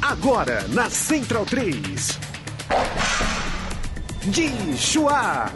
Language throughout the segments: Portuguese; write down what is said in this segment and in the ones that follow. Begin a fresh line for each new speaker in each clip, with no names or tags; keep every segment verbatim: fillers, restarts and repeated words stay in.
Agora na Central três. Dixuá.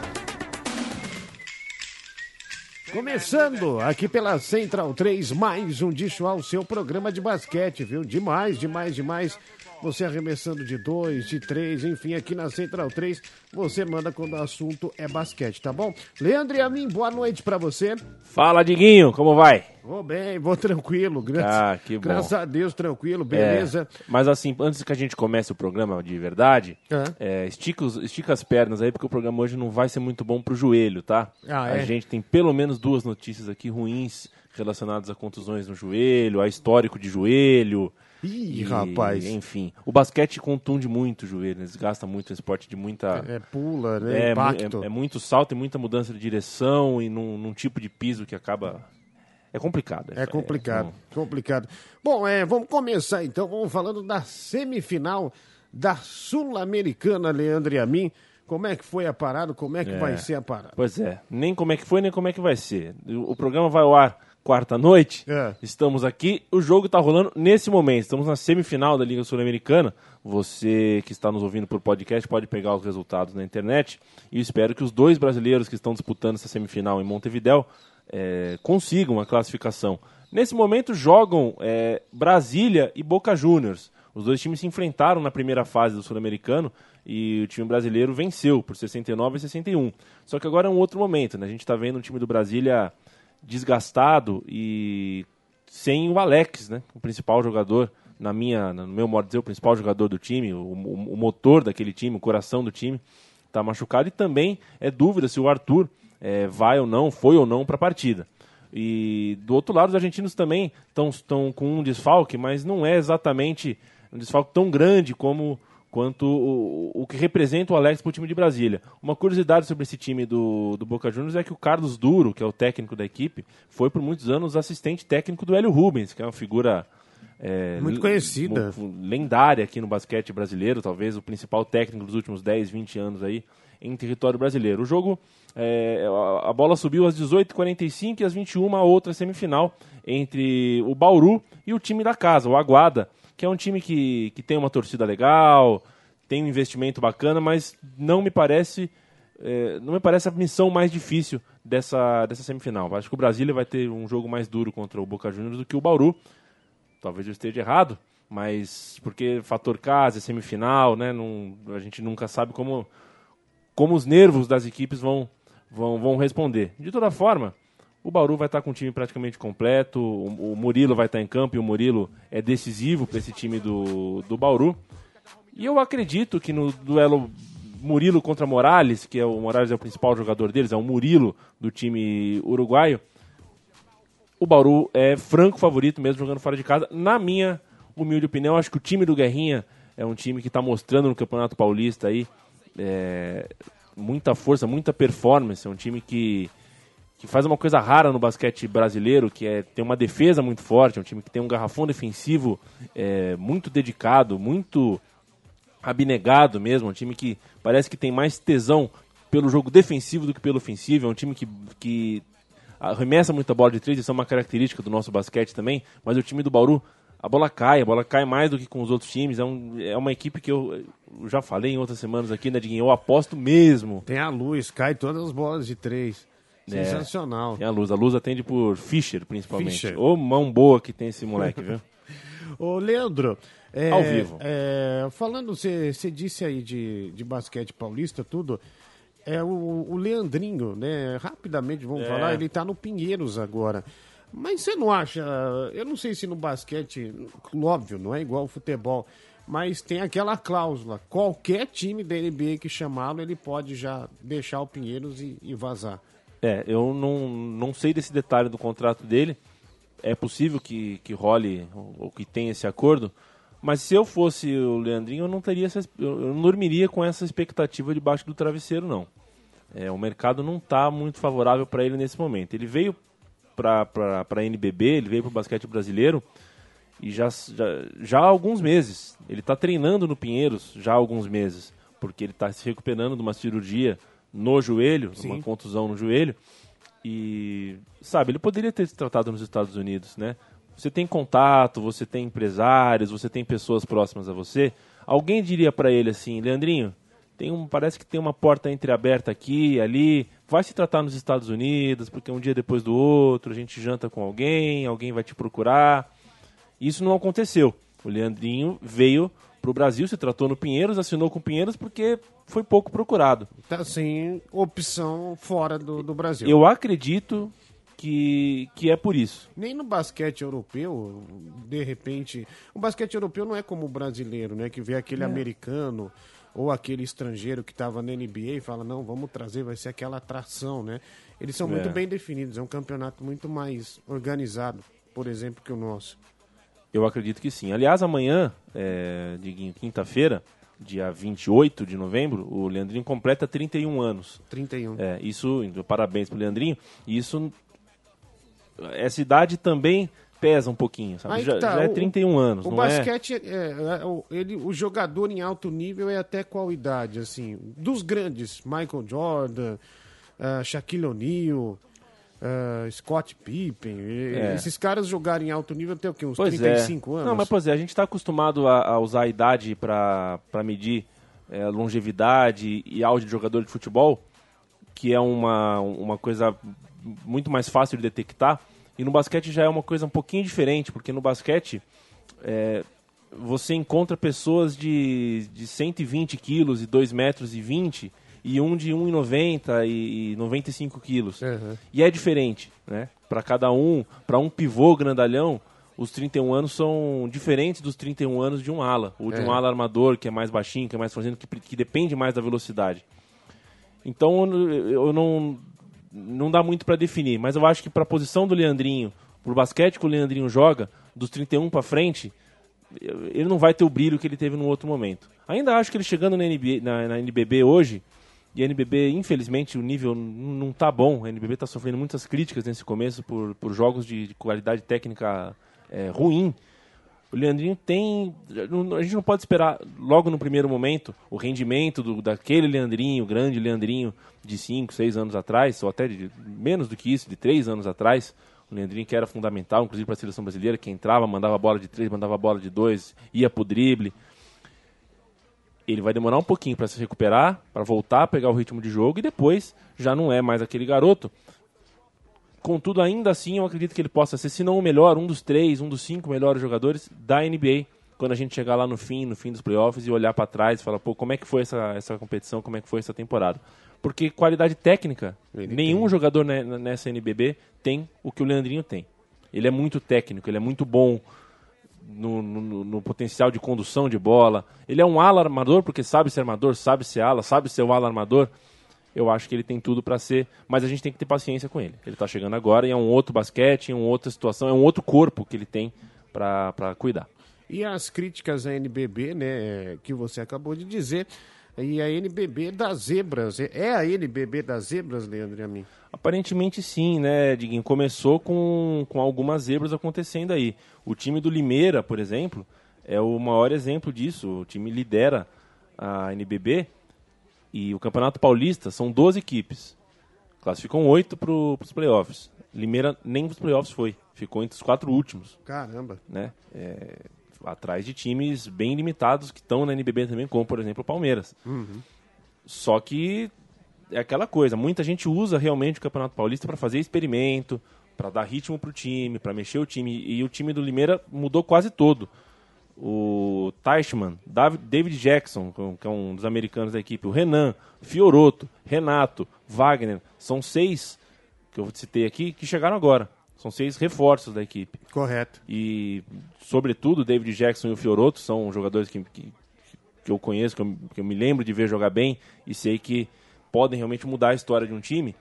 Começando aqui pela Central três, mais um Dixuá, o seu programa de basquete, viu? Demais, demais, demais. Você arremessando de dois, de três, enfim, aqui na Central três, você manda quando o assunto é basquete, tá bom? Leandro e a mim, boa noite pra você.
Fala, Diguinho, como vai?
Vou bem, vou tranquilo, graças,
ah, que bom.
graças a Deus, tranquilo, beleza.
É, mas assim, antes que a gente comece o programa de verdade, é. É, estica, os, estica as pernas aí, porque o programa hoje não vai ser muito bom pro joelho, tá?
Ah,
a
é?
gente tem pelo menos duas notícias aqui ruins relacionadas a contusões no joelho, a histórico de joelho.
Ih,
e,
rapaz.
Enfim, o basquete contunde muito o joelho, né? Desgasta muito, um esporte de muita...
É, pula, né?
É,
Impacto.
É, é muito salto e muita mudança de direção e num, num tipo de piso que acaba... É complicado.
É complicado,
é,
complicado. Bom, é, vamos começar então, vamos falando da semifinal da Sul-Americana, Leandro e a mim. Como é que foi a parada, como é que é. vai ser a parada?
Pois é, nem como é que foi, nem como é que vai ser. O, o programa vai ao ar quarta-noite, é. Estamos aqui, o jogo está rolando nesse momento, estamos na semifinal da Liga Sul-Americana. Você que está nos ouvindo por podcast pode pegar os resultados na internet e eu espero que os dois brasileiros que estão disputando essa semifinal em Montevidéu É, consigam a classificação. Nesse momento jogam é, Brasília e Boca Juniors. Os dois times se enfrentaram na primeira fase do Sul-Americano e o time brasileiro venceu por sessenta e nove a sessenta e um. Só que agora é um outro momento, né? A gente está vendo o time do Brasília desgastado e sem o Alex, né? O principal jogador, na minha, no meu modo de dizer, o principal jogador do time, o, o, o motor daquele time, o coração do time, está machucado. E também é dúvida se o Arthur É, vai ou não, foi ou não para a partida. E do outro lado, os argentinos também estão com um desfalque, mas não é exatamente um desfalque tão grande como quanto o, o que representa o Alex para o time de Brasília. Uma curiosidade sobre esse time do, do Boca Juniors é que o Carlos Duro, que é o técnico da equipe, foi por muitos anos assistente técnico do Hélio Rubens, que é uma figura... É,
muito conhecida.
Lendária aqui no basquete brasileiro, talvez o principal técnico dos últimos dez, vinte anos aí em território brasileiro. O jogo, é, a bola subiu às dezoito e quarenta e cinco e às vinte e uma a outra semifinal entre o Bauru e o time da casa, o Aguada, que é um time que, que tem uma torcida legal, tem um investimento bacana, mas não me parece, é, não me parece a missão mais difícil dessa, dessa semifinal. Acho que o Brasília vai ter um jogo mais duro contra o Boca Juniors do que o Bauru. Talvez eu esteja errado, mas porque fator casa, semifinal, né, não, a gente nunca sabe como, como os nervos das equipes vão, vão, vão responder. De toda forma, o Bauru vai estar com o time praticamente completo, o, o Murilo vai estar em campo e o Murilo é decisivo para esse time do, do Bauru. E eu acredito que no duelo Murilo contra Morales, que é o Morales é o principal jogador deles, é o Murilo do time uruguaio, o Bauru é franco favorito mesmo jogando fora de casa. Na minha humilde opinião, acho que o time do Guerrinha é um time que está mostrando no Campeonato Paulista aí, é, muita força, muita performance. É um time que, que faz uma coisa rara no basquete brasileiro, que é tem uma defesa muito forte, é um time que tem um garrafão defensivo é, muito dedicado, muito abnegado mesmo. É um time que parece que tem mais tesão pelo jogo defensivo do que pelo ofensivo. É um time que... que arremessa muita bola de três, isso é uma característica do nosso basquete também, mas o time do Bauru, a bola cai, a bola cai mais do que com os outros times, é, um, é uma equipe que eu, eu já falei em outras semanas aqui, né, Diguinho, eu aposto mesmo.
Tem a luz, cai todas as bolas de três,
é,
sensacional.
Tem a luz, a luz atende por Fischer, principalmente.
Fischer.
Ô, mão boa que tem esse moleque, viu?
Ô, Leandro, é,
ao vivo.
É, falando, você disse aí de, de basquete paulista, tudo... É o, o Leandrinho, né? Rapidamente vamos é. falar, ele tá no Pinheiros agora. Mas você não acha, eu não sei se no basquete, óbvio, não é igual ao futebol, mas tem aquela cláusula, qualquer time da N B A que chamá-lo, ele pode já deixar o Pinheiros e, e vazar.
É, eu não, não sei desse detalhe do contrato dele, é possível que, que role ou que tenha esse acordo, mas se eu fosse o Leandrinho, eu não teria essa, eu não dormiria com essa expectativa debaixo do travesseiro, não. É, o mercado não está muito favorável para ele nesse momento. Ele veio para a N B B, ele veio para o basquete brasileiro e já, já, já há alguns meses. Ele está treinando no Pinheiros já há alguns meses, porque ele está se recuperando de uma cirurgia no joelho, Sim. uma contusão no joelho. E, sabe, ele poderia ter se tratado nos Estados Unidos, né? você tem contato, você tem empresários, você tem pessoas próximas a você, alguém diria para ele assim, Leandrinho, tem um, parece que tem uma porta entreaberta aqui, ali, vai se tratar nos Estados Unidos, porque um dia depois do outro a gente janta com alguém, alguém vai te procurar. Isso não aconteceu. O Leandrinho veio para o Brasil, se tratou no Pinheiros, assinou com o Pinheiros porque foi pouco procurado.
Tá sem opção fora do, do Brasil.
Eu acredito que, que é por isso.
Nem no basquete europeu, de repente... O basquete europeu não é como o brasileiro, né? Que vê aquele é. americano ou aquele estrangeiro que estava na N B A e fala, não, vamos trazer, vai ser aquela atração, né? Eles são é. muito bem definidos, é um campeonato muito mais organizado, por exemplo, que o nosso.
Eu acredito que sim. Aliás, amanhã, é, Diguinho, quinta-feira, dia vinte e oito de novembro, o Leandrinho completa trinta e um anos.
trinta e um.
É, isso, parabéns pro Leandrinho. E isso, essa idade também pesa um pouquinho, sabe? Já,
tá,
já é
o,
trinta e um anos,
o
não
basquete,
é?
É, é, o, ele, o jogador em alto nível é até qual idade, assim? Dos grandes, Michael Jordan, uh, Shaquille O'Neal... Uh, Scott Pippen, é. esses caras jogarem em alto nível tem o quê? Uns
pois
trinta e cinco
é.
anos?
Não, mas pois é, a gente está acostumado a, a usar a idade para medir é, longevidade e áudio de jogador de futebol, que é uma, uma coisa muito mais fácil de detectar, e no basquete já é uma coisa um pouquinho diferente, porque no basquete é, você encontra pessoas de, de cento e vinte quilos e dois metros e vinte e um de um e noventa e noventa e cinco quilos. Uhum. E é diferente, né? Para cada um, para um pivô grandalhão, os trinta e um anos são diferentes dos trinta e um anos de um ala. Ou de é. um ala armador, que é mais baixinho, que é mais franzino, que, que depende mais da velocidade. Então, eu não, não dá muito para definir. Mas eu acho que para a posição do Leandrinho, pro basquete que o Leandrinho joga, dos trinta e um para frente, ele não vai ter o brilho que ele teve no outro momento. Ainda acho que ele chegando na, N B A, na, na N B B hoje, e a N B B, infelizmente, o nível não está bom. A N B B está sofrendo muitas críticas nesse começo por, por jogos de, de qualidade técnica é, ruim. O Leandrinho tem... A gente não pode esperar, logo no primeiro momento, o rendimento do, daquele Leandrinho, grande Leandrinho de cinco, seis anos atrás, ou até de, menos do que isso, de três anos atrás. O Leandrinho que era fundamental, inclusive para a seleção brasileira, que entrava, mandava bola de três, mandava bola de dois, ia pro drible. Ele vai demorar um pouquinho para se recuperar, para voltar a pegar o ritmo de jogo, e depois já não é mais aquele garoto. Contudo, ainda assim, eu acredito que ele possa ser, se não o melhor, um dos três, um dos cinco melhores jogadores da N B A, quando a gente chegar lá no fim, no fim dos playoffs, e olhar para trás e falar, pô, como é que foi essa, essa competição, como é que foi essa temporada. Porque qualidade técnica, ele nenhum tem. jogador nessa N B B tem o que o Leandrinho tem. Ele é muito técnico, ele é muito bom no, no, no potencial de condução de bola. Ele é um ala armador, porque sabe ser armador, sabe ser ala, sabe ser o ala armador. Eu acho que ele tem tudo para ser, mas a gente tem que ter paciência com ele. Ele está chegando agora e é um outro basquete, é uma outra situação, é um outro corpo que ele tem para cuidar.
E as críticas à N B B, né, que você acabou de dizer, e a N B B das zebras, é a N B B das zebras, Leandro e a mim?
Aparentemente sim, né, Diguinho? Começou com, com algumas zebras acontecendo aí. O time do Limeira, por exemplo, é o maior exemplo disso. O time lidera a N B B. E o Campeonato Paulista são doze equipes. Classificam oito para os playoffs. Limeira nem para os playoffs foi. Ficou entre os quatro últimos.
Caramba.
Né? É, atrás de times bem limitados que estão na N B B também, como, por exemplo, o Palmeiras.
Uhum.
Só que é aquela coisa. Muita gente usa realmente o Campeonato Paulista para fazer experimento, para dar ritmo para o time, para mexer o time. E o time do Limeira mudou quase todo. O Teichmann, David Jackson, que é um dos americanos da equipe, o Renan, Fioroto, Renato, Wagner, são seis que eu citei aqui que chegaram agora. São seis reforços da equipe.
Correto.
E, sobretudo, o David Jackson e o Fioroto são jogadores que, que, que eu conheço, que eu, que eu me lembro de ver jogar bem e sei que podem realmente mudar a história de um time.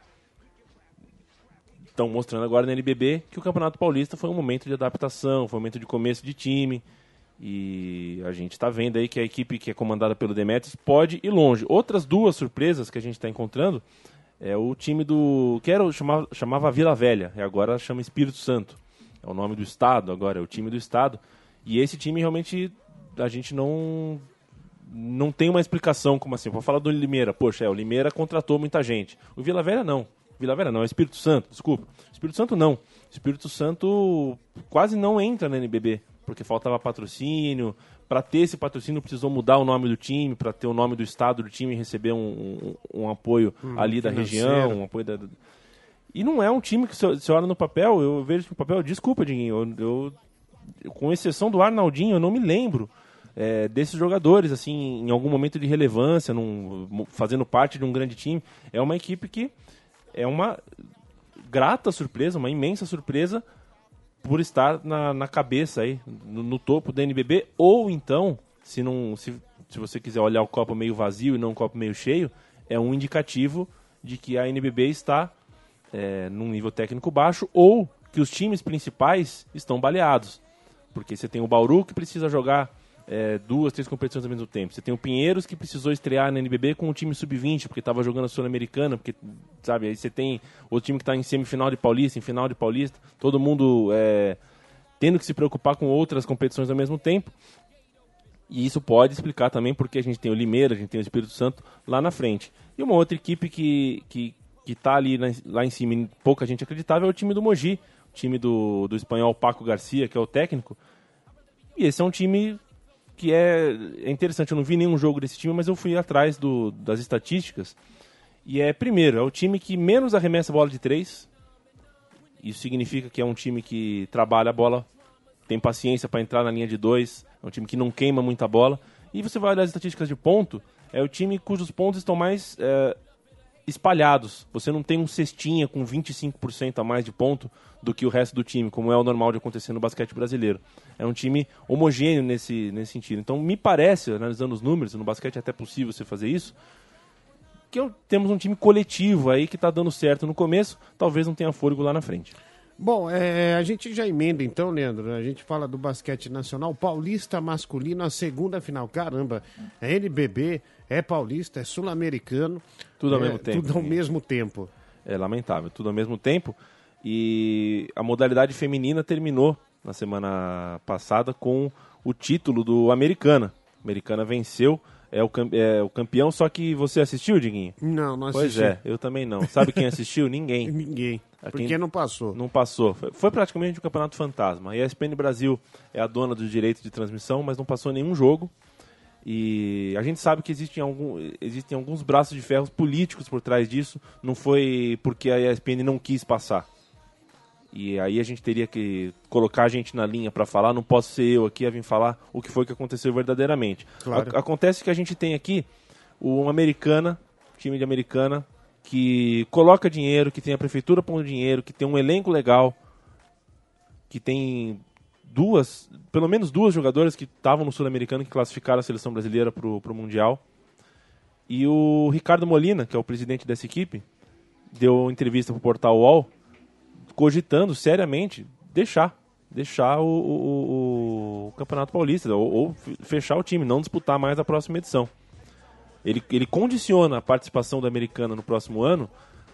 Estão mostrando agora na N B B que o Campeonato Paulista foi um momento de adaptação, foi um momento de começo de time. E a gente está vendo aí que a equipe que é comandada pelo Demetrios pode ir longe. Outras duas surpresas que a gente está encontrando é o time do... que era, chamava, chamava Vila Velha, e agora chama Espírito Santo. É o nome do estado agora, é o time do estado. E esse time realmente a gente não, não tem uma explicação como assim. Vou falar do Limeira. Poxa, é, o Limeira contratou muita gente. O Vila Velha não. O Vila Velha não, é Espírito Santo, desculpa. Espírito Santo não. Espírito Santo quase não entra na N B B, porque faltava patrocínio. Para ter esse patrocínio precisou mudar o nome do time, para ter o nome do estado do time e receber um, um, um apoio hum, ali da região, um apoio da... E não é um time que você olha no papel, eu vejo no papel, desculpa, Diguinho, eu, eu, com exceção do Arnaldinho, eu não me lembro é, desses jogadores, assim, em algum momento de relevância, num, fazendo parte de um grande time. É uma equipe que é uma grata surpresa, uma imensa surpresa por estar na, na cabeça aí, no, no topo da N B B, ou então, se, não, se, se você quiser olhar o copo meio vazio e não o copo meio cheio, é um indicativo de que a N B B está é, num nível técnico baixo, ou que os times principais estão baleados. Porque você tem o Bauru que precisa jogar é, duas, três competições ao mesmo tempo. Você tem o Pinheiros que precisou estrear na N B B com o time sub vinte, porque estava jogando a Sul-Americana, porque, sabe, aí você tem o time que está em semifinal de Paulista, em final de Paulista, todo mundo é, tendo que se preocupar com outras competições ao mesmo tempo. E isso pode explicar também porque a gente tem o Limeira, a gente tem o Espírito Santo lá na frente. E uma outra equipe que que que está ali na, lá em cima e pouca gente acreditava é o time do Mogi, o time do, do espanhol Paco Garcia, que é o técnico. E esse é um time que é, é interessante. Eu não vi nenhum jogo desse time, mas eu fui atrás do, das estatísticas. E é, primeiro, é o time que menos arremessa bola de três. Isso significa que é um time que trabalha a bola, tem paciência para entrar na linha de dois, é um time que não queima muita bola. E você vai olhar as estatísticas de ponto, é o time cujos pontos estão mais é, espalhados. Você não tem um cestinha com vinte e cinco por cento a mais de ponto do que o resto do time, como é o normal de acontecer no basquete brasileiro. É um time homogêneo nesse, nesse sentido. Então, me parece, analisando os números, no basquete é até possível você fazer isso, que eu, temos um time coletivo aí que está dando certo no começo, talvez não tenha fôlego lá na frente.
Bom, é, a gente já emenda então, Leandro, a gente fala do basquete nacional, Paulista masculino, a segunda final, caramba, é N B B, é Paulista, é Sul-Americano.
Tudo ao
é,
mesmo tempo.
Tudo ao mesmo tempo.
É lamentável, tudo ao mesmo tempo. E a modalidade feminina terminou na semana passada com o título do Americana. A Americana venceu, é o, é o campeão, só que você assistiu, Diguinho?
Não, não
Pois
assisti.
é, eu também não. Sabe quem assistiu? Ninguém.
Ninguém. Porque
Quem...
não passou.
Não passou. Foi, foi praticamente um campeonato fantasma. A E S P N Brasil é a dona dos direitos de transmissão, mas não passou nenhum jogo. E a gente sabe que existem, algum, existem alguns braços de ferro políticos por trás disso. Não foi porque a E S P N não quis passar. E aí a gente teria que colocar a gente na linha para falar. Não posso ser eu aqui a vir falar o que foi que aconteceu verdadeiramente.
Claro.
A, acontece que a gente tem aqui o Americana, time de Americana, que coloca dinheiro, que tem a prefeitura pondo dinheiro, que tem um elenco legal, que tem duas, pelo menos duas jogadoras que estavam no Sul-Americano, que classificaram a seleção brasileira para o Mundial. E o Ricardo Molina, que é o presidente dessa equipe, deu entrevista para o portal U O L, cogitando seriamente deixar, deixar o, o, o Campeonato Paulista, ou, ou fechar o time, não disputar mais a próxima edição. Ele, ele condiciona a participação da Americana no próximo ano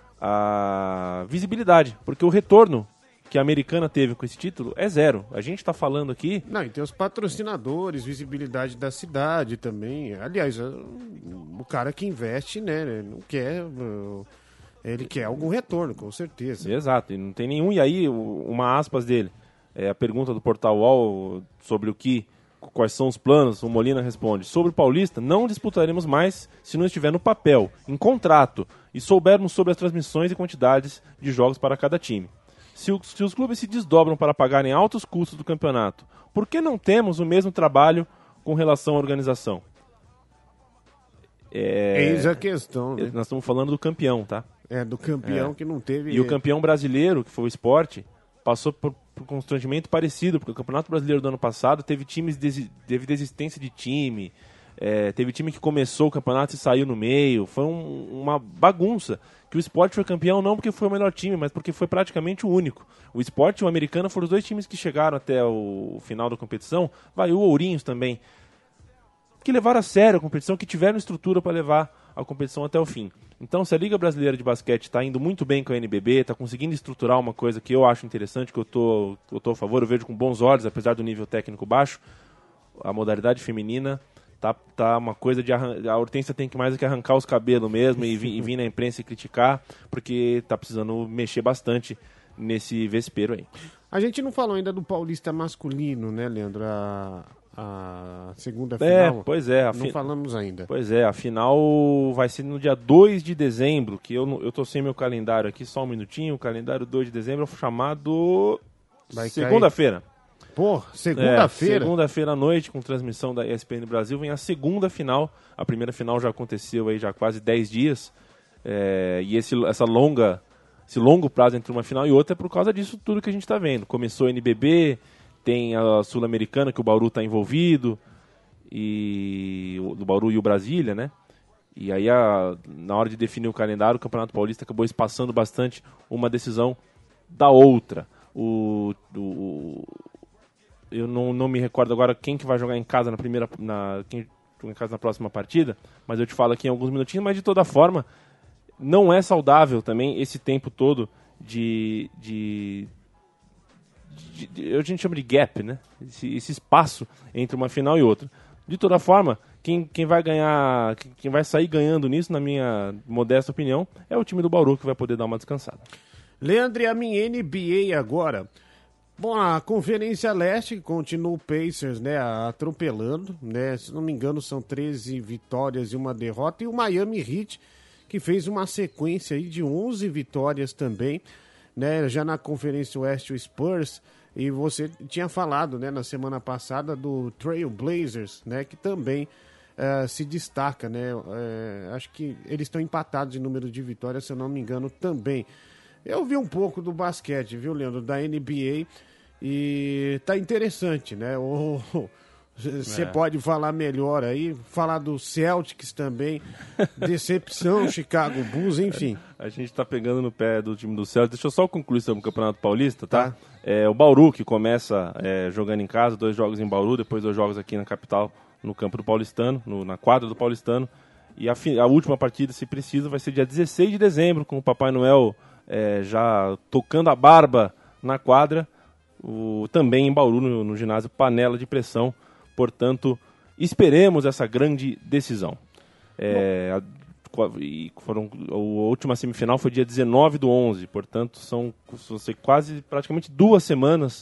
a visibilidade, porque o retorno que a Americana teve com esse título é zero. A gente está falando aqui...
Não, e tem os patrocinadores, visibilidade da cidade também. Aliás, o cara que investe, né, não quer... Ele quer algum retorno, com certeza.
Exato, e não tem nenhum. E aí, uma aspas dele, é a pergunta do Portal U O L sobre o que... Quais são os planos? O Molina responde: sobre o Paulista, não disputaremos mais se não estiver no papel, em contrato, e soubermos sobre as transmissões e quantidades de jogos para cada time. Se, o, se os clubes se desdobram para pagarem altos custos do campeonato, por que não temos o mesmo trabalho com relação à organização?
É, Eis a questão, né?
Nós estamos falando do campeão, tá?
É, do campeão é. que não teve...
E o campeão brasileiro, que foi o Sport, passou por, por um constrangimento parecido, porque o Campeonato Brasileiro do ano passado teve times desi, teve desistência de time, é, teve time que começou o campeonato e saiu no meio, foi um, uma bagunça. Que o Sport foi campeão não porque foi o melhor time, mas porque foi praticamente o único. O Sport e o Americana foram os dois times que chegaram até o final da competição, vai o Ourinhos também, que levaram a sério a competição, que tiveram estrutura para levar a competição até o fim. Então, se a Liga Brasileira de Basquete está indo muito bem com a N B B, está conseguindo estruturar uma coisa que eu acho interessante, que eu tô, eu tô a favor, eu vejo com bons olhos, apesar do nível técnico baixo, a modalidade feminina Tá, tá uma coisa de... Arran... A Hortência tem que mais do que arrancar os cabelos mesmo e vir, e vir na imprensa e criticar, porque tá precisando mexer bastante nesse vespeiro aí.
A gente não falou ainda do Paulista masculino, né, Leandro? A, a segunda
É,
final.
pois é. A
não
fi...
falamos ainda.
Pois é, a final vai ser no dia dois de dezembro, que eu, não- eu tô sem meu calendário aqui, só um minutinho. O calendário dois de dezembro é chamado...
Vai
Segunda-feira.
Pô,
É,
segunda-feira?
segunda-feira à noite, com transmissão da E S P N Brasil, vem a segunda final. A primeira final já aconteceu aí já há quase dez dias. É, e esse, essa longa, esse longo prazo entre uma final e outra é por causa disso tudo que a gente está vendo. Começou o N B B, tem a Sul-Americana, que o Bauru está envolvido, e o do Bauru e o Brasília, né? E aí, a, na hora de definir o calendário, o Campeonato Paulista acabou espaçando bastante uma decisão da outra. O... o eu não, não me recordo agora quem que vai jogar em casa na primeira, na, quem joga em casa na próxima partida, mas eu te falo aqui em alguns minutinhos, mas de toda forma, não é saudável também esse tempo todo de, de, de, de a gente chama de gap, né? Esse, esse espaço entre uma final e outra. De toda forma, quem, quem vai ganhar, quem vai sair ganhando nisso, na minha modesta opinião, é o time do Bauru, que vai poder dar uma descansada.
Leandro, e a minha N B A agora. Bom, a Conferência Leste continua o Pacers, né, atropelando, né, se não me engano são treze vitórias e uma derrota, e o Miami Heat, que fez uma sequência aí de onze vitórias também, né, já na Conferência Oeste o Spurs, e você tinha falado, né, na semana passada do Trail Blazers, né, que também uh, se destaca, né, uh, acho que eles estão empatados em número de vitórias, se eu não me engano, também. Eu vi um pouco do basquete, viu, Leandro, da N B A, e tá interessante, né? Você é. pode falar melhor aí, falar do Celtics também, decepção, Chicago Bulls, enfim.
A gente tá pegando no pé do time do Celtics. Deixa eu só concluir sobre o Campeonato Paulista, tá?
Tá.
É, o Bauru, que começa é, jogando em casa, dois jogos em Bauru, depois dois jogos aqui na capital, no campo do Paulistano, no, na quadra do Paulistano. E a, fi, a última partida, se precisa, vai ser dia dezesseis de dezembro, com o Papai Noel é, já tocando a barba na quadra. O, também em Bauru, no, no ginásio Panela de Pressão. Portanto, esperemos essa grande decisão. É, a, e foram, a última semifinal foi dia dezenove do onze, portanto, são, são quase praticamente duas semanas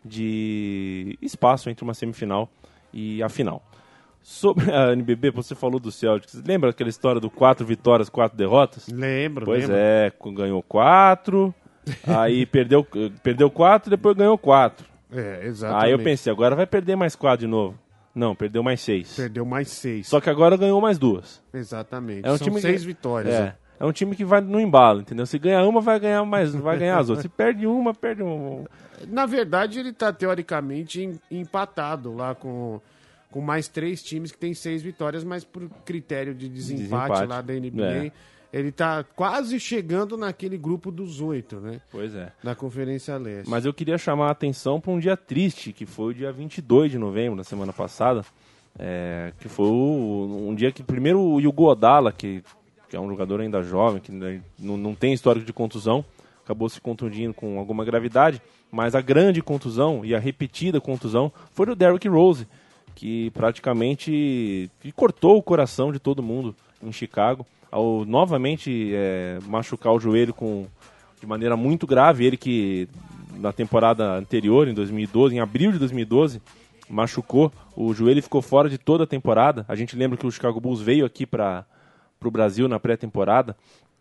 de espaço entre uma semifinal e a final. Sobre a N B B, você falou do Celtics. Lembra aquela história do quatro vitórias, quatro derrotas?
Lembro,
Pois
lembro.
é, ganhou quatro... Aí perdeu, perdeu quatro, depois ganhou quatro.
É, exatamente.
Aí eu pensei, agora vai perder mais quatro de novo. Não, perdeu mais seis.
Perdeu mais seis.
Só que agora ganhou mais duas.
Exatamente.
É um
São
time
seis
que,
vitórias.
É,
né?
é um time que vai no embalo, entendeu? Se ganhar uma, vai ganhar mais, vai ganhar as outras. Se perde uma, perde uma.
Na verdade, ele está teoricamente em- empatado lá com, com mais três times que tem seis vitórias, mas por critério de desempate,
Desempate.
lá da N B A,
É.
ele está quase chegando naquele grupo dos oito, né?
Pois é.
Da Conferência Leste.
Mas eu queria chamar a atenção para um dia triste, que foi o dia vinte e dois de novembro, na semana passada. É, que foi o- um dia que primeiro o Hugo Odala, que, que é um jogador ainda jovem, que não, não tem histórico de contusão, acabou se contundindo com alguma gravidade, mas a grande contusão e a repetida contusão foi do Derrick Rose, que praticamente que cortou o coração de todo mundo em Chicago, ao novamente é, machucar o joelho com, de maneira muito grave. Ele que na temporada anterior, em dois mil e doze, em abril de dois mil e doze, machucou o joelho e ficou fora de toda a temporada. A gente lembra que o Chicago Bulls veio aqui para o Brasil na pré-temporada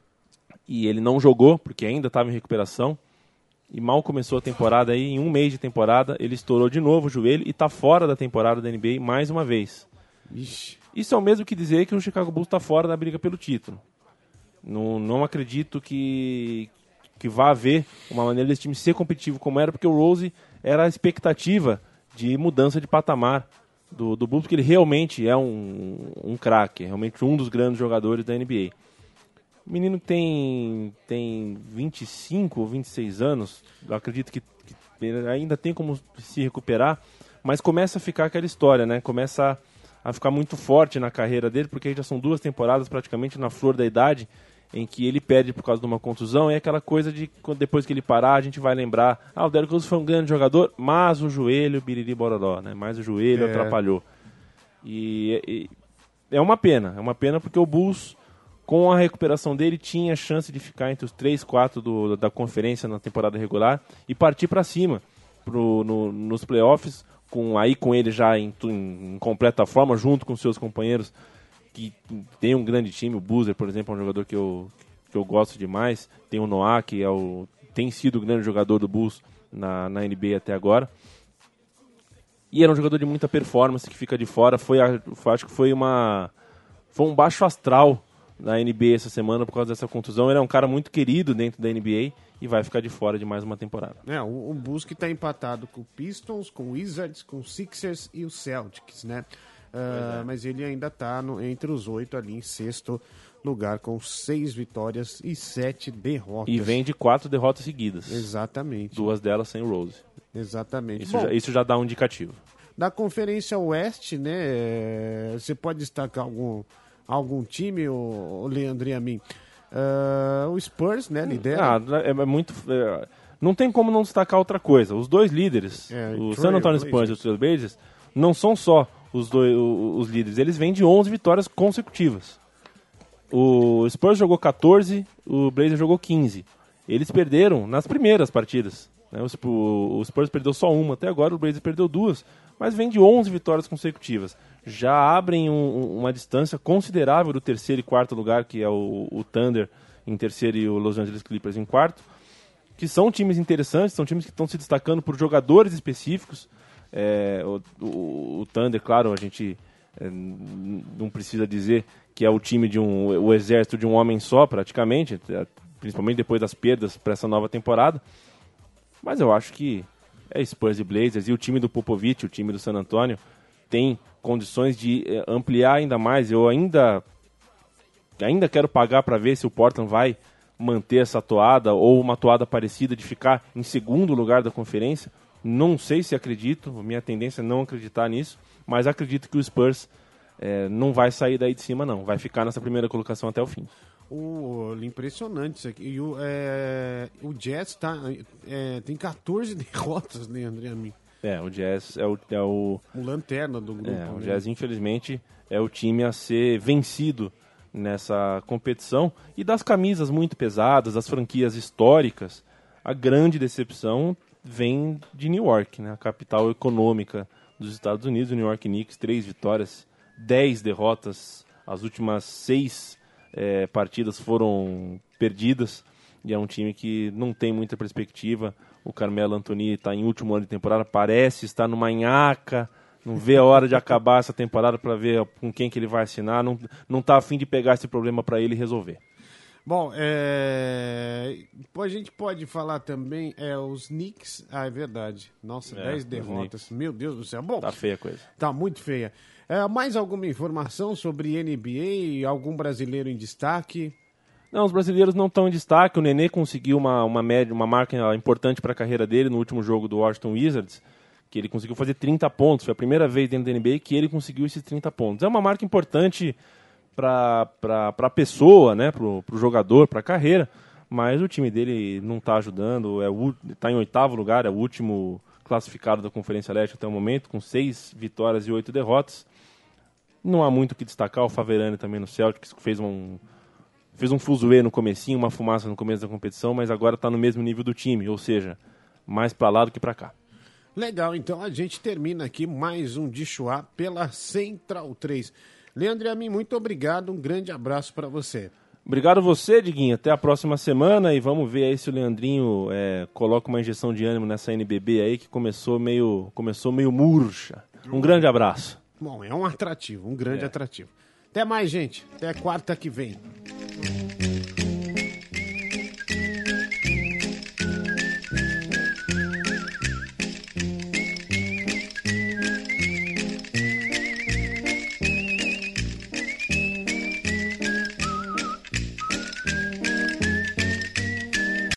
e ele não jogou porque ainda estava em recuperação. E mal começou a temporada aí, em um mês de temporada, ele estourou de novo o joelho e está fora da temporada da N B A mais uma vez.
Ixi.
Isso é o mesmo que dizer que o Chicago Bulls está fora da briga pelo título. Não, não acredito que, que vá haver uma maneira desse time ser competitivo como era, porque o Rose era a expectativa de mudança de patamar do, do Bulls, porque ele realmente é um, um craque, realmente um dos grandes jogadores da N B A. O menino tem, tem vinte e cinco ou vinte e seis anos, eu acredito que, que ele ainda tem como se recuperar, mas começa a ficar aquela história, né? Começa a, a ficar muito forte na carreira dele, porque já são duas temporadas praticamente na flor da idade, em que ele perde por causa de uma contusão, e é aquela coisa de depois que ele parar, a gente vai lembrar, ah, o Derrick Rose foi um grande jogador, mas o joelho, biriri bororó, né? Mas o joelho
É.
atrapalhou. E, e é uma pena, é uma pena porque o Bulls, com a recuperação dele, tinha chance de ficar entre os três, quatro do, da conferência na temporada regular e partir para cima pro, no, nos playoffs, com, aí com ele já em, em, em completa forma, junto com seus companheiros que tem um grande time. O Boozer, por exemplo, é um jogador que eu, que eu gosto demais. Tem o Noah, que é o, tem sido o grande jogador do Bulls na, na N B A até agora. E era um jogador de muita performance que fica de fora. Foi, acho que foi, uma, foi um baixo astral na N B A essa semana por causa dessa contusão. Ele é um cara muito querido dentro da N B A e vai ficar de fora de mais uma temporada.
É, o, o Bulls que está empatado com o Pistons, com o Wizards, com o Sixers e o Celtics, né? Uh, é. Mas ele ainda está entre os oito ali em sexto lugar, com seis vitórias e sete derrotas.
E vem de quatro derrotas seguidas.
Exatamente.
Duas delas sem o Rose.
Exatamente.
Isso,
Bom,
já, isso já dá um indicativo.
Da Conferência Oeste, né? Você pode destacar algum, algum time, o Leandro e a mim? Uh, o Spurs, né? Lidera.
Ah, é muito... É, não tem como não destacar outra coisa. Os dois líderes, é, o San Antonio Spurs e os Trail Blazers, não são só os, dois, os, os líderes. Eles vêm de onze vitórias consecutivas. O Spurs jogou quatorze, o Blazers jogou quinze. Eles perderam nas primeiras partidas. Né? O, o Spurs perdeu só uma até agora, o Blazers perdeu duas. Mas vem de onze vitórias consecutivas. Já abrem um, uma distância considerável do terceiro e quarto lugar, que é o, o Thunder em terceiro e o Los Angeles Clippers em quarto. Que são times interessantes, são times que estão se destacando por jogadores específicos. É, o, o, o Thunder, claro, a gente é, não precisa dizer que é o time de um, o exército de um homem só, praticamente, principalmente depois das perdas para essa nova temporada. Mas eu acho que é Spurs e Blazers, e o time do Popovich, o time do San Antonio, tem condições de é, ampliar ainda mais. Eu ainda, ainda quero pagar para ver se o Portland vai manter essa toada, ou uma toada parecida de ficar em segundo lugar da conferência. Não sei se acredito, minha tendência é não acreditar nisso, mas acredito que o Spurs é, não vai sair daí de cima, não. Vai ficar nessa primeira colocação até o fim.
O, impressionante isso aqui. E o, é, o Jazz tá, é, tem quatorze derrotas, né, André Amin?
É, o Jazz é o... É o,
o lanterna do grupo.
É, o
né?
Jazz, infelizmente, é o time a ser vencido nessa competição. E das camisas muito pesadas, das franquias históricas, a grande decepção vem de New York, né? A capital econômica dos Estados Unidos. O New York Knicks, três vitórias, dez derrotas. As últimas seis é, partidas foram perdidas. E é um time que não tem muita perspectiva. O Carmelo Anthony está em último ano de temporada, parece estar numa nhaca, não vê a hora de acabar essa temporada para ver com quem que ele vai assinar, não, não tá a fim de pegar esse problema para ele resolver.
Bom, é... a gente pode falar também, é, os Knicks, ah, é verdade, nossa, é, dez derrotas, meu Deus do céu. Bom,
tá feia a coisa.
Tá muito feia. É, mais alguma informação sobre N B A, algum brasileiro em destaque?
Não, os brasileiros não estão em destaque. O Nenê conseguiu uma, uma, média, uma marca importante para a carreira dele no último jogo do Washington Wizards, que ele conseguiu fazer trinta pontos. Foi a primeira vez dentro da N B A que ele conseguiu esses trinta pontos. É uma marca importante para a pessoa, né, para o jogador, para a carreira, mas o time dele não está ajudando. Está é em oitavo lugar, é o último classificado da Conferência Leste até o momento, com seis vitórias e oito derrotas. Não há muito o que destacar. O Faverani também no Celtics fez um... Fez um fuzuê no comecinho, uma fumaça no começo da competição, mas agora está no mesmo nível do time, ou seja, mais para lá do que para cá.
Legal, então a gente termina aqui mais um Dichuá pela Central três. Leandro e a mim, muito obrigado, um grande abraço para você.
Obrigado você, Diguinho, até a próxima semana e vamos ver aí se o Leandrinho é, coloca uma injeção de ânimo nessa N B B aí que começou meio, começou meio murcha. Um grande abraço.
Bom, é um atrativo, um grande é. atrativo. Até mais, gente. Até quarta que vem.